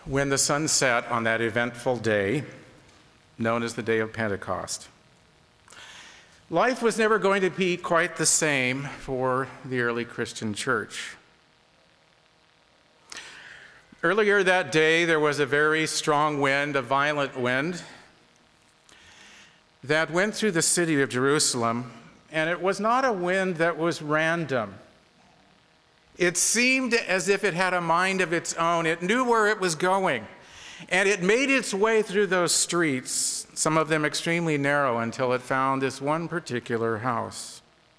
when the sun set on that eventful day, known as the day of Pentecost. Life was never going to be quite the same for the early Christian church. Earlier that day, there was a very strong wind, a violent wind, that went through the city of Jerusalem, and it was not a wind that was random. It seemed as if it had a mind of its own. It knew where it was going, and it made its way through those streets, some of them extremely narrow, until it found this one particular house.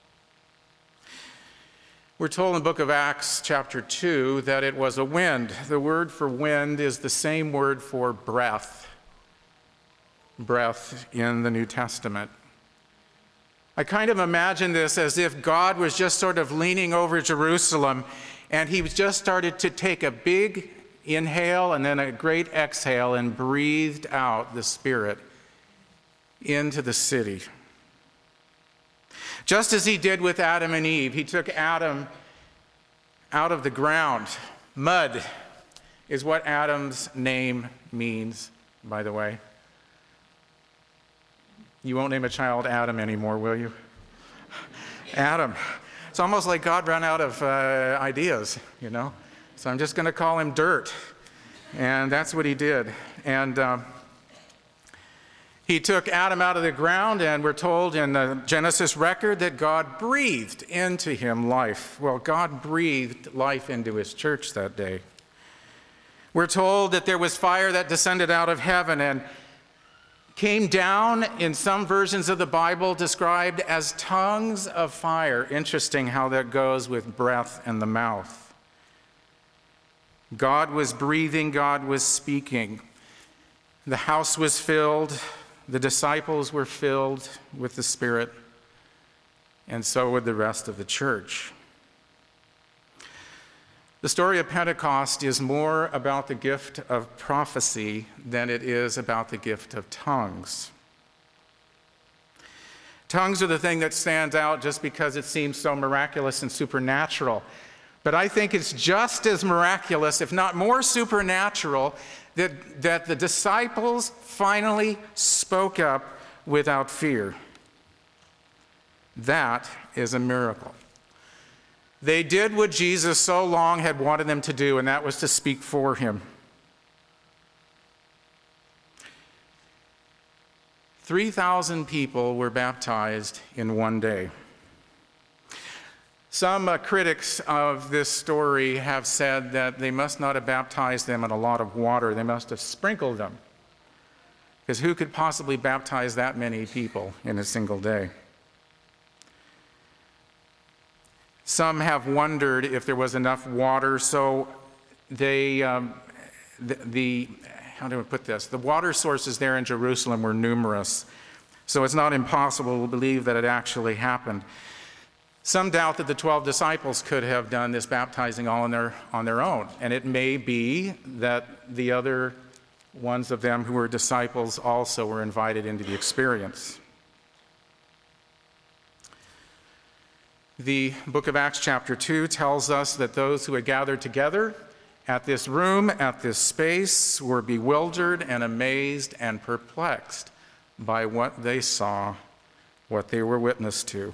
We're told in the book of Acts, chapter 2, that it was a wind. The word for wind is the same word for breath. Breath in the New Testament. I kind of imagine this as if God was just sort of leaning over Jerusalem, and he just started to take a big inhale and then a great exhale and breathed out the Spirit into the city. Just as he did with Adam and Eve, he took Adam out of the ground. Mud is what Adam's name means, by the way. You won't name a child Adam anymore, will you? Adam. It's almost like God ran out of ideas, you know? So I'm just going to call him Dirt. And that's what he did. And he took Adam out of the ground, and we're told in the Genesis record that God breathed into him life. Well, God breathed life into his church that day. We're told that there was fire that descended out of heaven and came down, in some versions of the Bible, described as tongues of fire. Interesting how that goes with breath and the mouth. God was breathing, God was speaking. The house was filled, the disciples were filled with the Spirit, and so would the rest of the church. The story of Pentecost is more about the gift of prophecy than it is about the gift of tongues. Tongues are the thing that stands out just because it seems so miraculous and supernatural. But I think it's just as miraculous, if not more supernatural, that the disciples finally spoke up without fear. That is a miracle. They did what Jesus so long had wanted them to do, and that was to speak for him. 3,000 people were baptized in one day. Some critics of this story have said that they must not have baptized them in a lot of water. They must have sprinkled them. Because who could possibly baptize that many people in a single day? Some have wondered if there was enough water, so they, how do I put this? The water sources there in Jerusalem were numerous, so it's not impossible to believe that it actually happened. Some doubt that the 12 disciples could have done this baptizing all on their own, and it may be that the other ones of them who were disciples also were invited into the experience. The book of Acts chapter 2 tells us that those who had gathered together at this room, at this space, were bewildered and amazed and perplexed by what they saw, what they were witness to.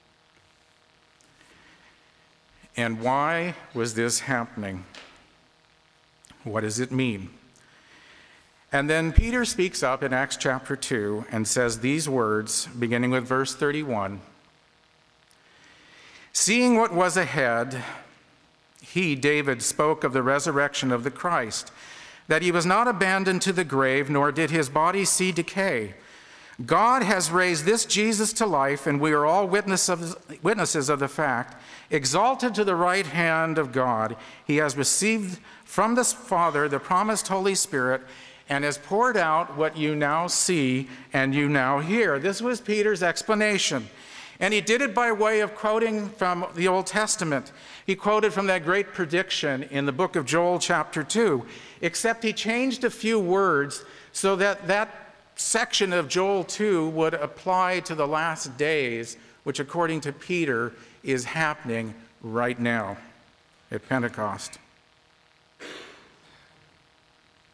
And why was this happening? What does it mean? And then Peter speaks up in Acts chapter 2 and says these words, beginning with verse 31. Seeing what was ahead, he, David, spoke of the resurrection of the Christ, that he was not abandoned to the grave, nor did his body see decay. God has raised this Jesus to life, and we are all witnesses of the fact. Exalted to the right hand of God, he has received from the Father the promised Holy Spirit, and has poured out what you now see and you now hear. This was Peter's explanation. And he did it by way of quoting from the Old Testament. He quoted from that great prediction in the book of Joel chapter 2, except he changed a few words so that that section of Joel 2 would apply to the last days, which according to Peter is happening right now at Pentecost.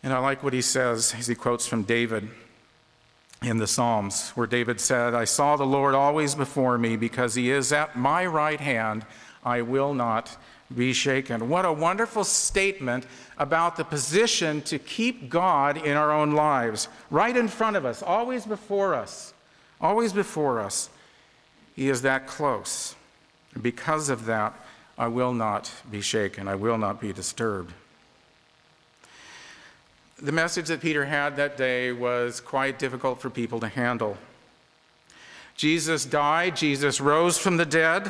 And I like what he says as he quotes from David in the Psalms, where David said, "I saw the Lord always before me, because he is at my right hand, I will not be shaken." What a wonderful statement about the position to keep God in our own lives, right in front of us, always before us, always before us. He is that close. Because of that, I will not be shaken. I will not be disturbed. The message that Peter had that day was quite difficult for people to handle. Jesus died. Jesus rose from the dead.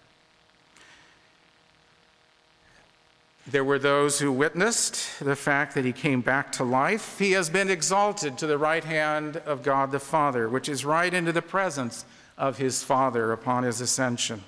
There were those who witnessed the fact that he came back to life. He has been exalted to the right hand of God the Father, which is right into the presence of his Father upon his ascension.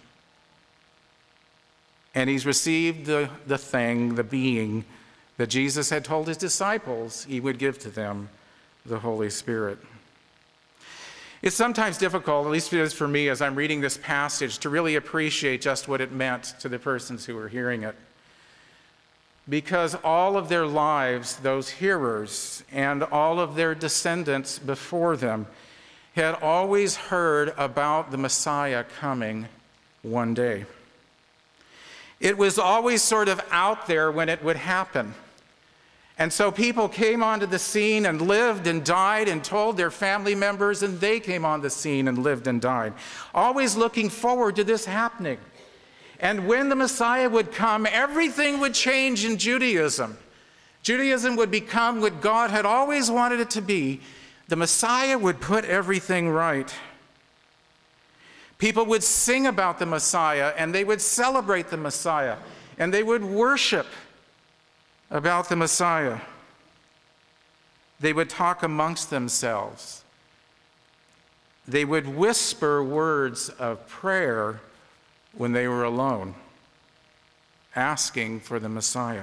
And he's received the being that Jesus had told his disciples he would give to them, the Holy Spirit. It's sometimes difficult, at least it is for me as I'm reading this passage, to really appreciate just what it meant to the persons who were hearing it. Because all of their lives, those hearers and all of their descendants before them had always heard about the Messiah coming one day. It was always sort of out there when it would happen. And so people came onto the scene and lived and died and told their family members, and they came on the scene and lived and died, always looking forward to this happening. And when the Messiah would come, everything would change in Judaism. Judaism would become what God had always wanted it to be. The Messiah would put everything right. People would sing about the Messiah, and they would celebrate the Messiah, and they would worship about the Messiah. They would talk amongst themselves. They would whisper words of prayer when they were alone, asking for the Messiah.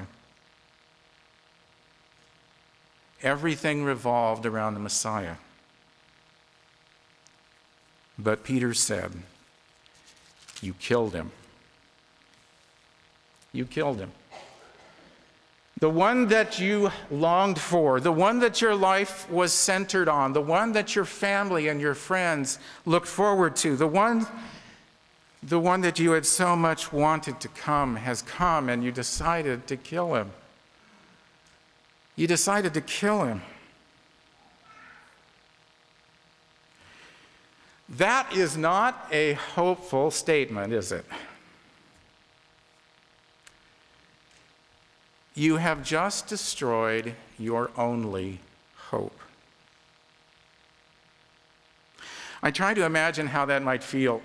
Everything revolved around the Messiah. But Peter said, "You killed him. You killed him. The one that you longed for, the one that your life was centered on, the one that your family and your friends looked forward to, the one that you had so much wanted to come has come, and you decided to kill him. You decided to kill him." That is not a hopeful statement, is it? You have just destroyed your only hope. I try to imagine how that might feel.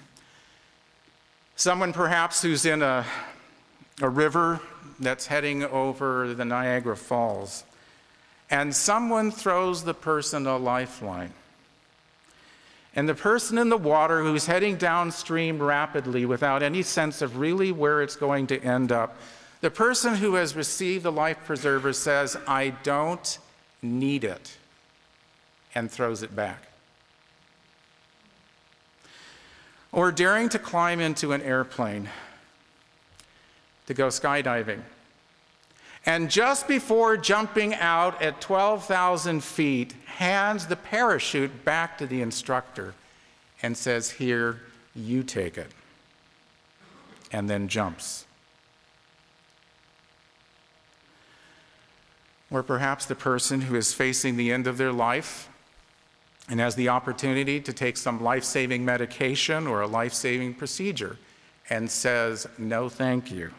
Someone perhaps who's in a river that's heading over the Niagara Falls, and someone throws the person a lifeline. And the person in the water who's heading downstream rapidly without any sense of really where it's going to end up, the person who has received the life preserver says, "I don't need it," and throws it back. Or daring to climb into an airplane to go skydiving. And just before jumping out at 12,000 feet, hands the parachute back to the instructor and says, "Here, you take it," and then jumps. Or perhaps the person who is facing the end of their life and has the opportunity to take some life-saving medication or a life-saving procedure and says, "No, thank you."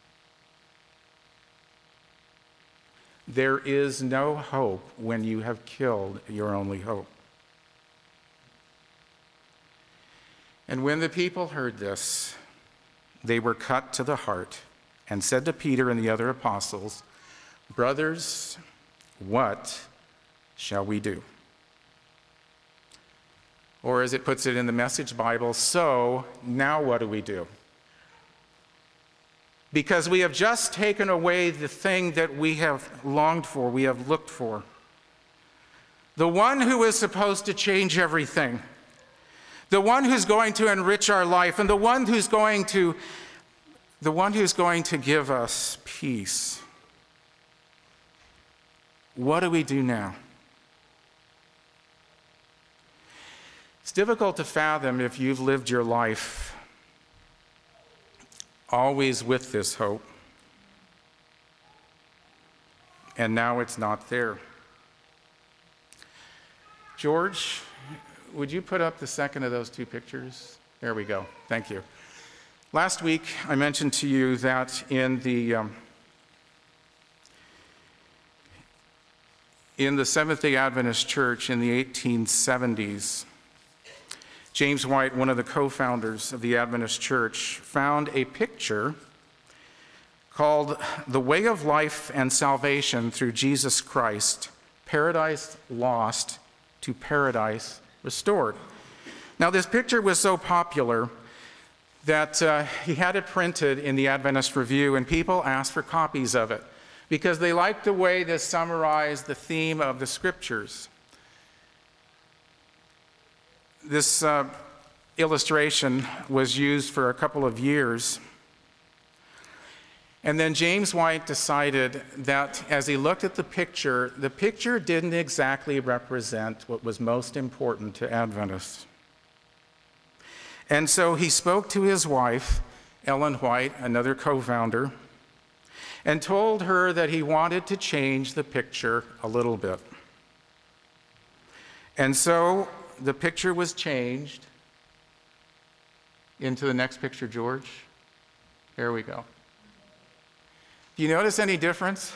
There is no hope when you have killed your only hope. And when the people heard this, they were cut to the heart and said to Peter and the other apostles, "Brothers, what shall we do?" Or as it puts it in the Message Bible, "So now what do we do? Because we have just taken away the thing that we have longed for, we have looked for. The one who is supposed to change everything, the one who's going to enrich our life, and the one who's going to give us peace. What do we do now? It's difficult to fathom if you've lived your life always with this hope, and now it's not there. George, would you put up the second of those two pictures? There we go. Thank you. Last week, I mentioned to you that in the Seventh-day Adventist Church in the 1870s, James White, one of the co-founders of the Adventist Church, found a picture called The Way of Life and Salvation Through Jesus Christ, Paradise Lost to Paradise Restored. Now, this picture was so popular that he had it printed in the Adventist Review, and people asked for copies of it because they liked the way this summarized the theme of the Scriptures. This illustration was used for a couple of years. And then James White decided that as he looked at the picture didn't exactly represent what was most important to Adventists. And so he spoke to his wife, Ellen White, another co-founder, and told her that he wanted to change the picture a little bit. And so the picture was changed into the next picture, George. There we go. Do you notice any difference?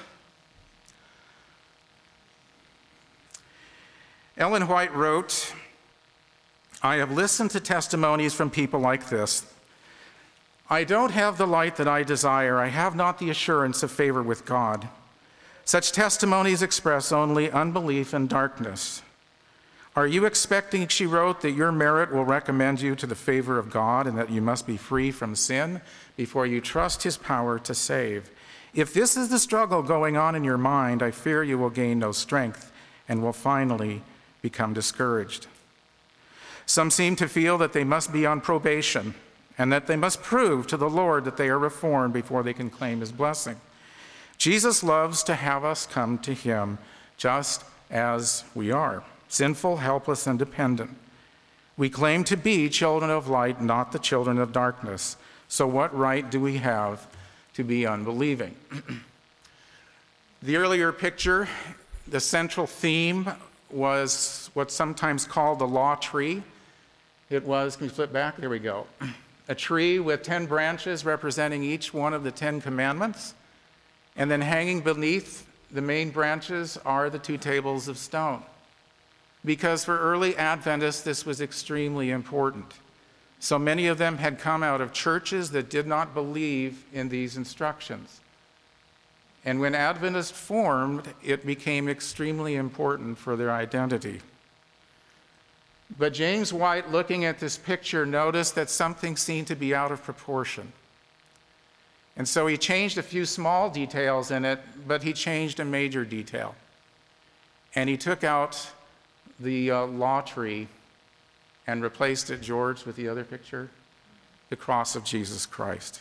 Ellen White wrote, "I have listened to testimonies from people like this. I don't have the light that I desire. I have not the assurance of favor with God. Such testimonies express only unbelief and darkness. Are you expecting," she wrote, "that your merit will recommend you to the favor of God and that you must be free from sin before you trust his power to save? If this is the struggle going on in your mind, I fear you will gain no strength and will finally become discouraged. Some seem to feel that they must be on probation and that they must prove to the Lord that they are reformed before they can claim his blessing. Jesus loves to have us come to him just as we are, sinful, helpless, and dependent. We claim to be children of light, not the children of darkness. So what right do we have to be unbelieving?" The earlier picture, the central theme was what's sometimes called the law tree. It was, can you flip back? There we go. A tree with 10 branches representing each one of the 10 commandments. And then hanging beneath the main branches are the 2 tables of stone. Because for early Adventists, this was extremely important. So many of them had come out of churches that did not believe in these instructions. And when Adventists formed, it became extremely important for their identity. But James White, looking at this picture, noticed that something seemed to be out of proportion. And so he changed a few small details in it, but he changed a major detail. And he took out the law tree and replaced it, George, with the other picture, the cross of Jesus Christ.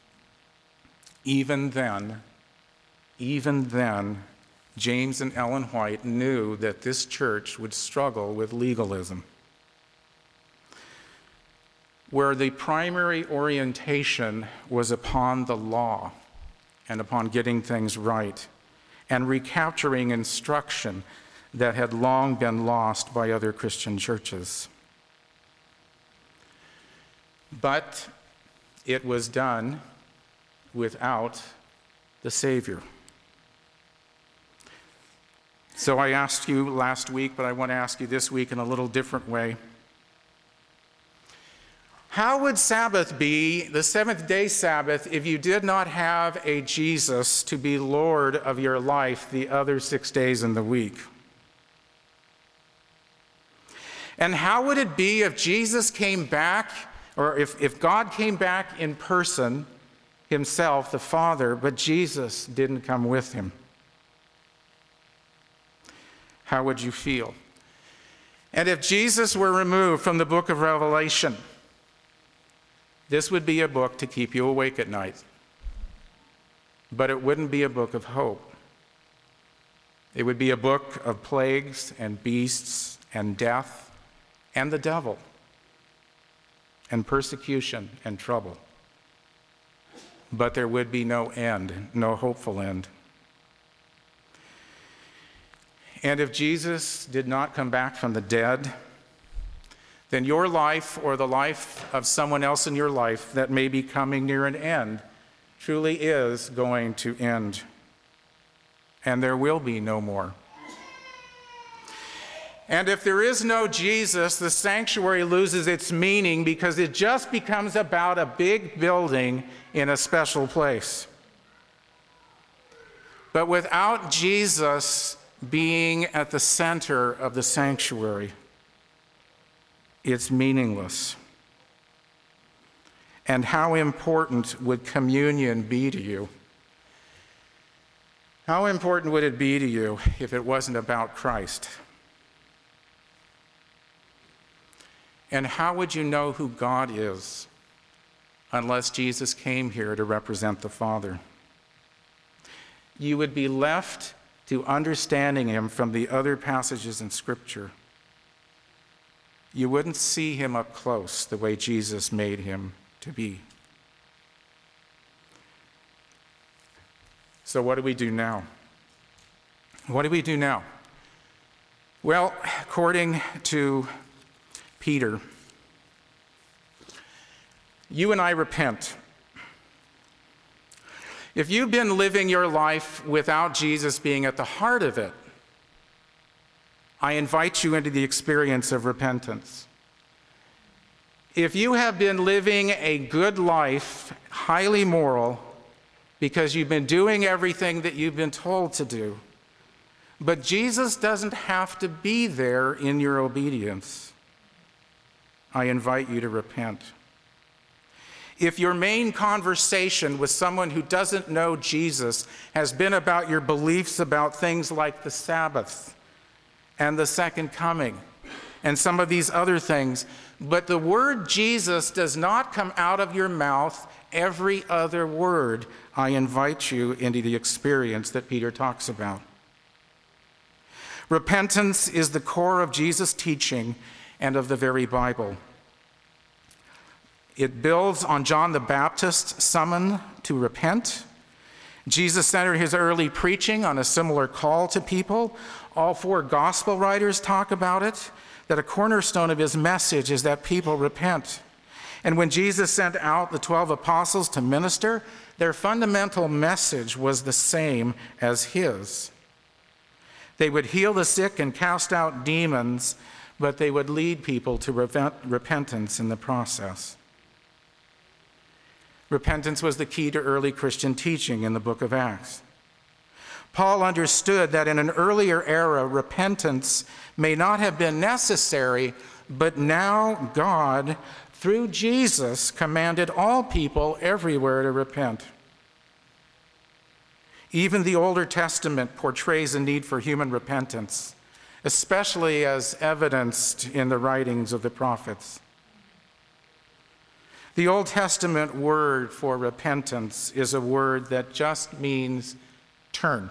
Even then, James and Ellen White knew that this church would struggle with legalism, where the primary orientation was upon the law and upon getting things right and recapturing instruction that had long been lost by other Christian churches. But it was done without the Savior. So I asked you last week, but I want to ask you this week in a little different way. How would Sabbath be, the seventh-day Sabbath, if you did not have a Jesus to be Lord of your life the other 6 days in the week? And how would it be if Jesus came back, or if God came back in person, himself, the Father, but Jesus didn't come with him? How would you feel? And if Jesus were removed from the book of Revelation, this would be a book to keep you awake at night, but it wouldn't be a book of hope. It would be a book of plagues and beasts and death and the devil and persecution and trouble. But there would be no end, no hopeful end. And if Jesus did not come back from the dead, then your life or the life of someone else in your life that may be coming near an end truly is going to end. And there will be no more. And if there is no Jesus, the sanctuary loses its meaning because it just becomes about a big building in a special place. But without Jesus being at the center of the sanctuary, it's meaningless. And how important would communion be to you? How important would it be to you if it wasn't about Christ? And how would you know who God is unless Jesus came here to represent the Father? You would be left to understanding him from the other passages in Scripture. You wouldn't see him up close the way Jesus made him to be. So what do we do now? What do we do now? Well, according to Peter, you and I repent. If you've been living your life without Jesus being at the heart of it, I invite you into the experience of repentance. If you have been living a good life, highly moral, because you've been doing everything that you've been told to do, but Jesus doesn't have to be there in your obedience, I invite you to repent. If your main conversation with someone who doesn't know Jesus has been about your beliefs about things like the Sabbath and the second coming and some of these other things, but the word Jesus does not come out of your mouth every other word, I invite you into the experience that Peter talks about. Repentance is the core of Jesus' teaching and of the very Bible. It builds on John the Baptist's summon to repent. Jesus centered his early preaching on a similar call to people. All four gospel writers talk about it, that a cornerstone of his message is that people repent. And when Jesus sent out the 12 apostles to minister, their fundamental message was the same as his. They would heal the sick and cast out demons, but they would lead people to repentance in the process. Repentance was the key to early Christian teaching in the book of Acts. Paul understood that in an earlier era, repentance may not have been necessary, but now God, through Jesus, commanded all people everywhere to repent. Even the Older Testament portrays a need for human repentance, especially as evidenced in the writings of the prophets. The Old Testament word for repentance is a word that just means turn.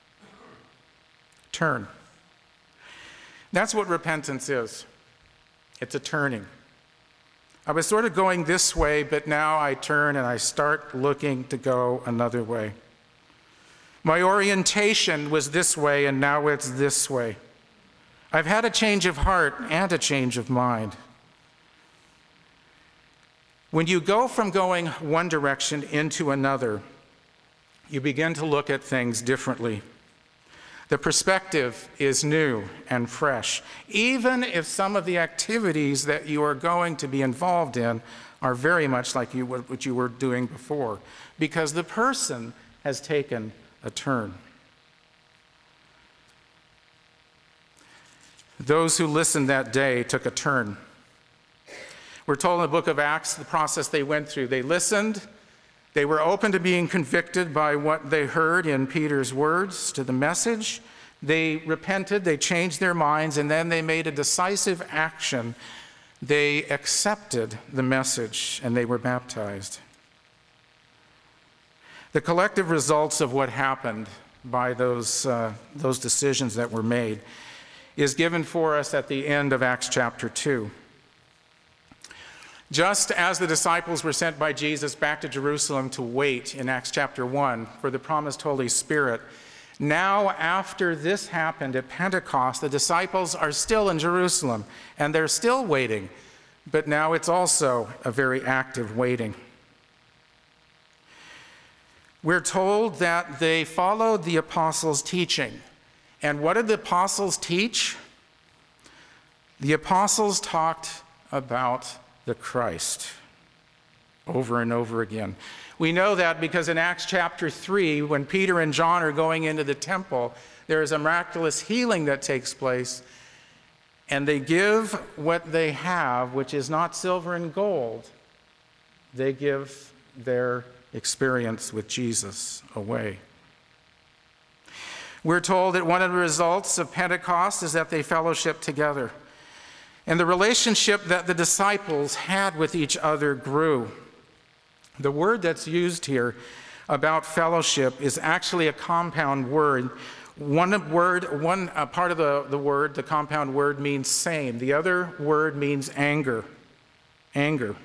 Turn. That's what repentance is. It's a turning. I was sort of going this way, but now I turn and I start looking to go another way. My orientation was this way, and now it's this way. I've had a change of heart and a change of mind. When you go from going one direction into another, you begin to look at things differently. The perspective is new and fresh, even if some of the activities that you are going to be involved in are very much like what you were doing before, because the person has taken a turn. Those who listened that day took a turn. We're told in the book of Acts the process they went through. They listened. They were open to being convicted by what they heard in Peter's words to the message. They repented, they changed their minds, and then they made a decisive action. They accepted the message, and they were baptized. The collective results of what happened by those decisions that were made, is given for us at the end of Acts chapter 2. Just as the disciples were sent by Jesus back to Jerusalem to wait in Acts chapter 1 for the promised Holy Spirit, now after this happened at Pentecost, the disciples are still in Jerusalem and they're still waiting, but now it's also a very active waiting. We're told that they followed the apostles' teaching. And what did the apostles teach? The apostles talked about the Christ over and over again. We know that because in Acts chapter 3, when Peter and John are going into the temple, there is a miraculous healing that takes place, and they give what they have, which is not silver and gold. They give their experience with Jesus away. We're told that one of the results of Pentecost is that they fellowship together. And the relationship that the disciples had with each other grew. The word that's used here about fellowship is actually a compound word. One part of the word, the compound word, means same. The other word means anger. Anger.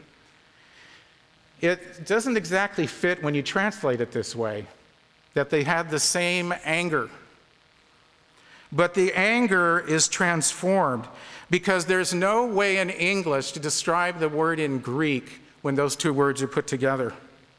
It doesn't exactly fit when you translate it this way, that they had the same anger. But the anger is transformed because there's no way in English to describe the word in Greek when those two words are put together.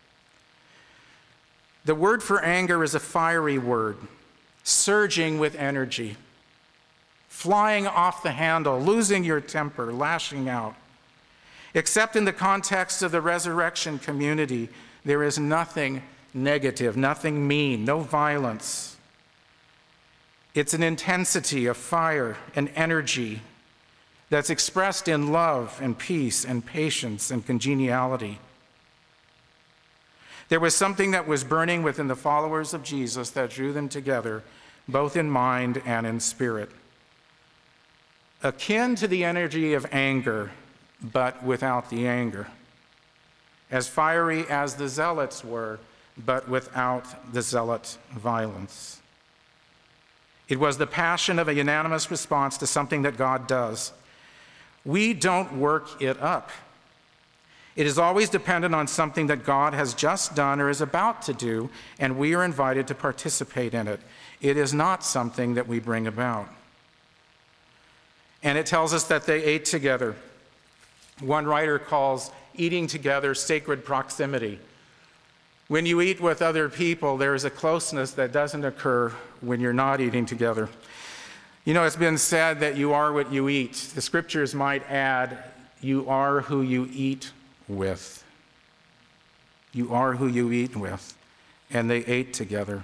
The word for anger is a fiery word, surging with energy, flying off the handle, losing your temper, lashing out. Except in the context of the resurrection community, there is nothing negative, nothing mean, no violence. It's an intensity of fire and energy that's expressed in love and peace and patience and congeniality. There was something that was burning within the followers of Jesus that drew them together, both in mind and in spirit. Akin to the energy of anger, but without the anger. As fiery as the zealots were, but without the zealot violence. It was the passion of a unanimous response to something that God does. We don't work it up. It is always dependent on something that God has just done or is about to do, and we are invited to participate in it. It is not something that we bring about. And it tells us that they ate together. One writer calls eating together sacred proximity. When you eat with other people, there is a closeness that doesn't occur when you're not eating together. You know, it's been said that you are what you eat. The scriptures might add, you are who you eat with. You are who you eat with. And they ate together.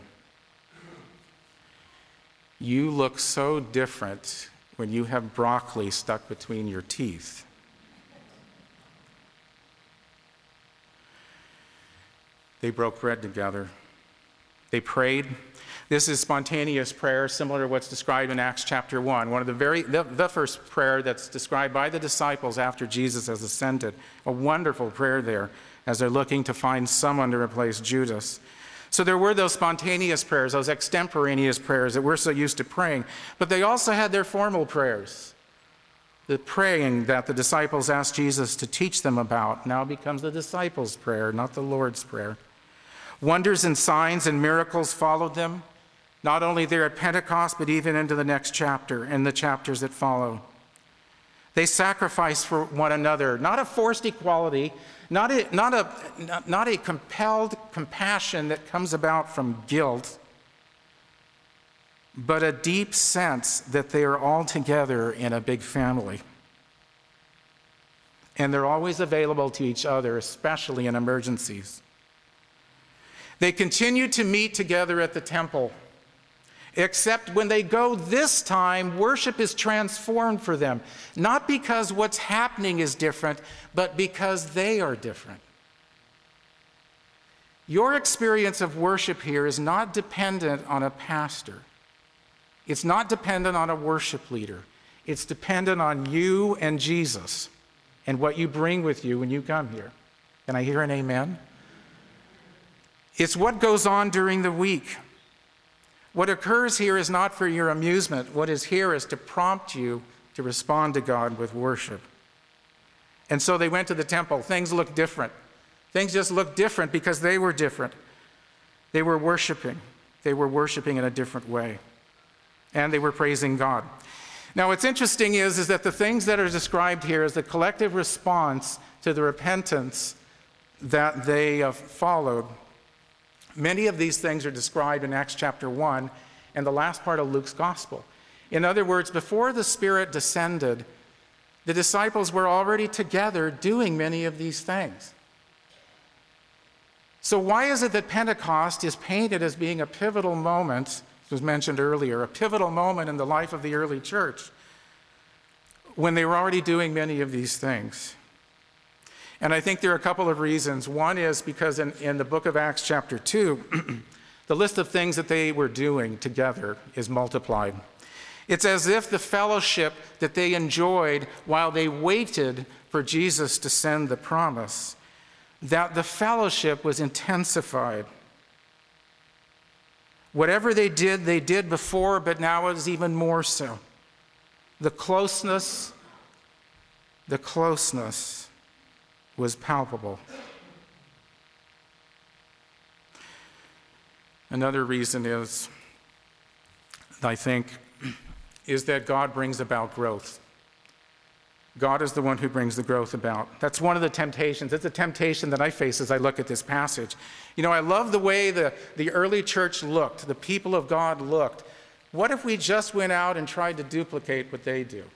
You look so different when you have broccoli stuck between your teeth. They broke bread together. They prayed. This is spontaneous prayer, similar to what's described in Acts chapter 1. One of the first prayer that's described by the disciples after Jesus has ascended. A wonderful prayer there as they're looking to find someone to replace Judas. So there were those spontaneous prayers, those extemporaneous prayers that we're so used to praying. But they also had their formal prayers. The praying that the disciples asked Jesus to teach them about now becomes the disciples' prayer, not the Lord's prayer. Wonders and signs and miracles followed them, not only there at Pentecost, but even into the next chapter and the chapters that follow. They sacrificed for one another, not a forced equality, not a compelled compassion that comes about from guilt, but a deep sense that they are all together in a big family. And they're always available to each other, especially in emergencies. They continue to meet together at the temple, except when they go this time, worship is transformed for them. Not because what's happening is different, but because they are different. Your experience of worship here is not dependent on a pastor. It's not dependent on a worship leader. It's dependent on you and Jesus and what you bring with you when you come here. Can I hear an amen? It's what goes on during the week. What occurs here is not for your amusement. What is here is to prompt you to respond to God with worship. And so they went to the temple. Things looked different. Things just looked different because they were different. They were worshiping. They were worshiping in a different way. And they were praising God. Now, what's interesting is that the things that are described here is the collective response to the repentance that they followed. Many of these things are described in Acts chapter 1 and the last part of Luke's gospel. In other words, before the Spirit descended, the disciples were already together doing many of these things. So why is it that Pentecost is painted as being a pivotal moment, as was mentioned earlier, a pivotal moment in the life of the early church, when they were already doing many of these things? And I think there are a couple of reasons. One is because in the book of Acts chapter 2, the list of things that they were doing together is multiplied. It's as if the fellowship that they enjoyed while they waited for Jesus to send the promise, that the fellowship was intensified. Whatever they did before, but now it was even more so. The closeness was palpable. Another reason is, I think, is that God brings about growth. God is the one who brings the growth about. That's one of the temptations. It's a temptation that I face as I look at this passage. You know, I love the way the early church looked, the people of God looked. What if we just went out and tried to duplicate what they do?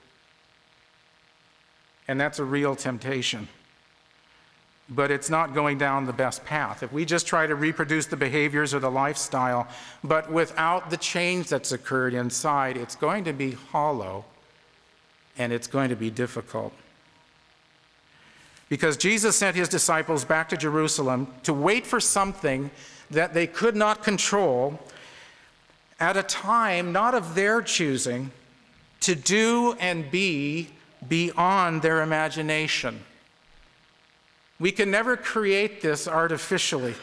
And that's a real temptation. But it's not going down the best path. If we just try to reproduce the behaviors or the lifestyle, but without the change that's occurred inside, it's going to be hollow and it's going to be difficult. Because Jesus sent his disciples back to Jerusalem to wait for something that they could not control at a time not of their choosing, to do and be beyond their imagination. We can never create this artificially,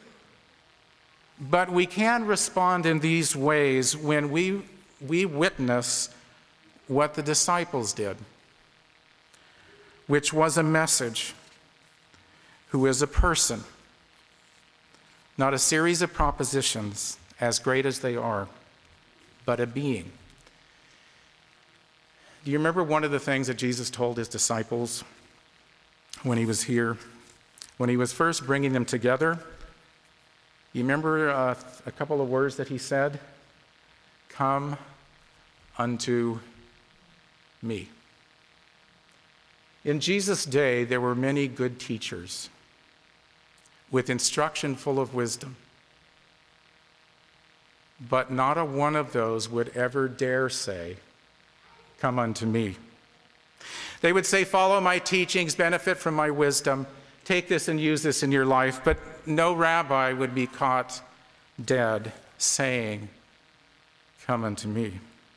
but we can respond in these ways when we witness what the disciples did, which was a message, who is a person, not a series of propositions, as great as they are, but a being. Do you remember one of the things that Jesus told his disciples when he was here? When he was first bringing them together, you remember a couple of words that he said? Come unto me. In Jesus' day, there were many good teachers with instruction full of wisdom, but not a one of those would ever dare say, come unto me. They would say, follow my teachings, benefit from my wisdom, take this and use this in your life, but no rabbi would be caught dead saying, come unto me.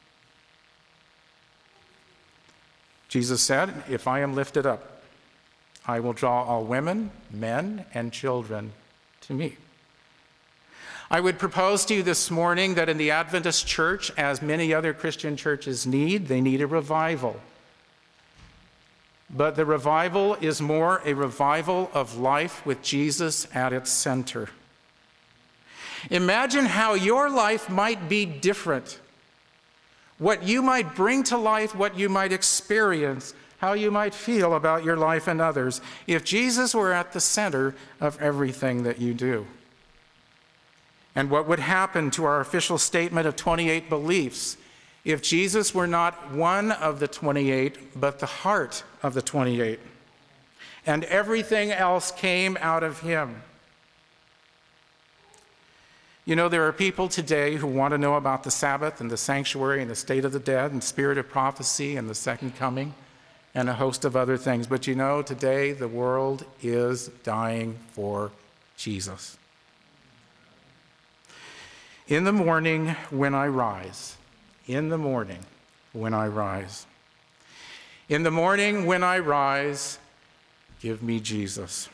Jesus said, if I am lifted up, I will draw all women, men, and children to me. I would propose to you this morning that in the Adventist church, as many other Christian churches need, they need a revival. But the revival is more a revival of life with Jesus at its center. Imagine how your life might be different. What you might bring to life, what you might experience, how you might feel about your life and others if Jesus were at the center of everything that you do. And what would happen to our official statement of 28 beliefs if Jesus were not one of the 28, but the heart of the 28, and everything else came out of him? You know, there are people today who want to know about the Sabbath and the sanctuary and the state of the dead and spirit of prophecy and the second coming and a host of other things. But you know, today the world is dying for Jesus. In the morning when I rise, in the morning when I rise. In the morning when I rise, give me Jesus.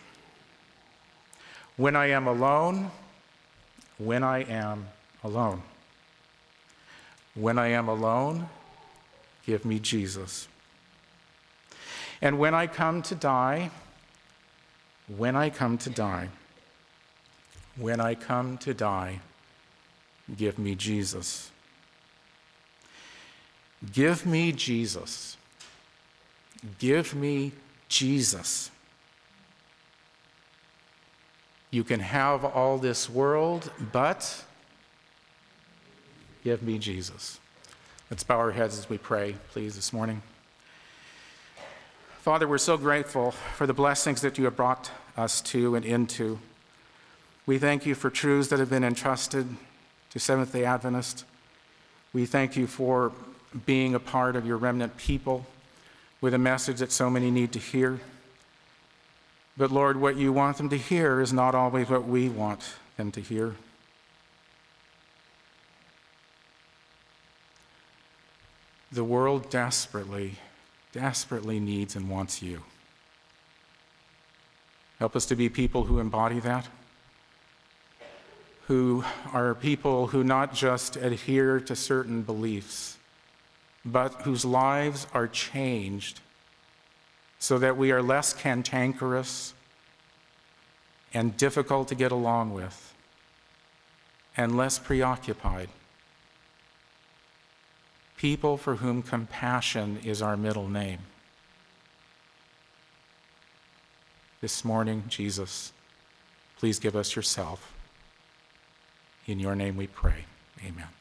When I am alone, when I am alone. When I am alone, give me Jesus. And when I come to die, when I come to die, give me Jesus. Give me Jesus. Give me Jesus. You can have all this world, but give me Jesus. Let's bow our heads as we pray, please, this morning. Father, we're so grateful for the blessings that you have brought us to and into. We thank you for truths that have been entrusted to Seventh-day Adventists. We thank you for being a part of your remnant people with a message that so many need to hear. But Lord, what you want them to hear is not always what we want them to hear. The world desperately needs and wants you. Help us to be people who embody that, who are people who not just adhere to certain beliefs, but whose lives are changed so that we are less cantankerous and difficult to get along with and less preoccupied. People for whom compassion is our middle name. This morning, Jesus, please give us yourself. In your name we pray. Amen.